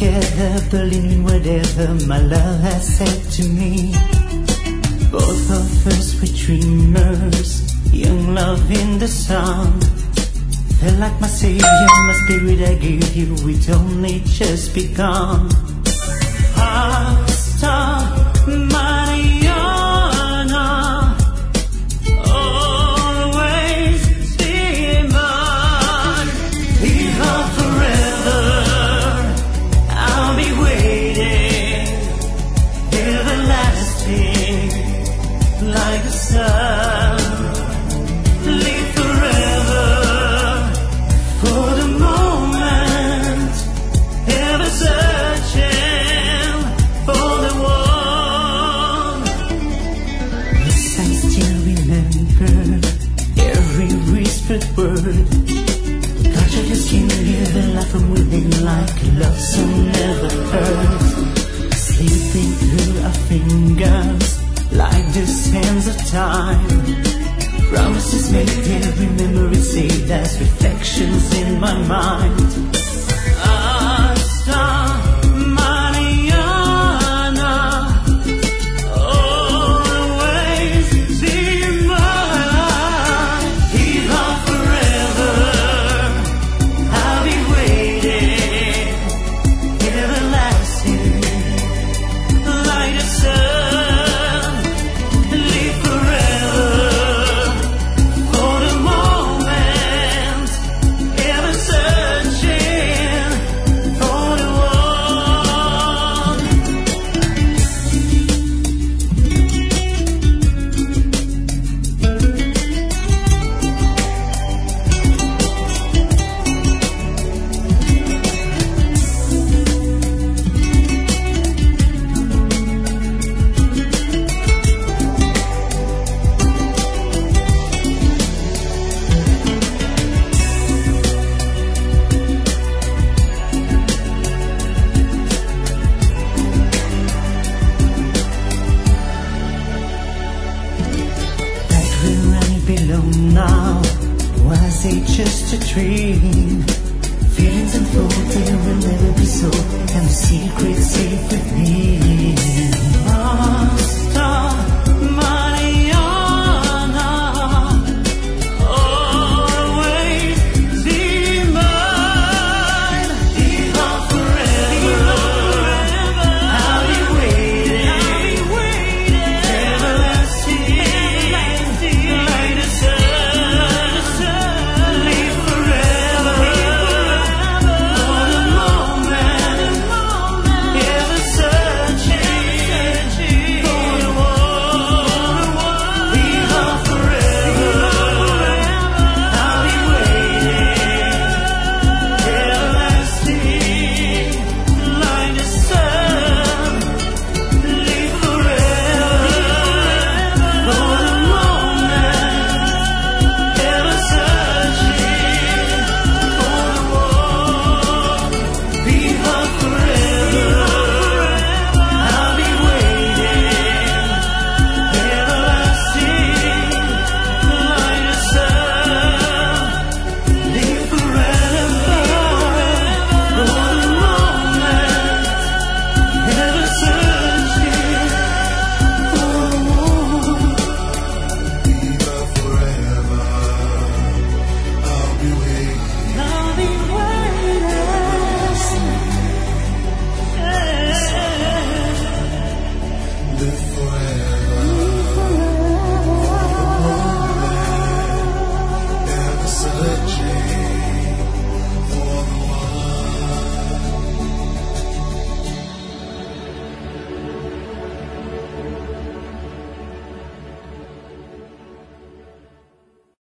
together, believing whatever my love has said to me. Both of us were dreamers, young love in the sun. Felt like my savior, my spirit I gave you, it's only just begun. Hasta Mariana, always be mine. Even forever, I'll be waiting, everlasting, like the sun. Live forever, for the moment, ever searching for the one. Yes, I still remember every whispered word. The touch of your skin, give a laugh from within like a love song never heard. Sleeping through our fingers like the sands of time. Promises made, every memory saved as reflections in my mind. Hasta Mariana, always be mine. Even forever, I'll be waiting, everlasting, like the sun. Live forever, for the moment, ever searching for the one. Back where I belong now, was it just a dream? Feelings unfold, they will never be so, and the secret safe with me.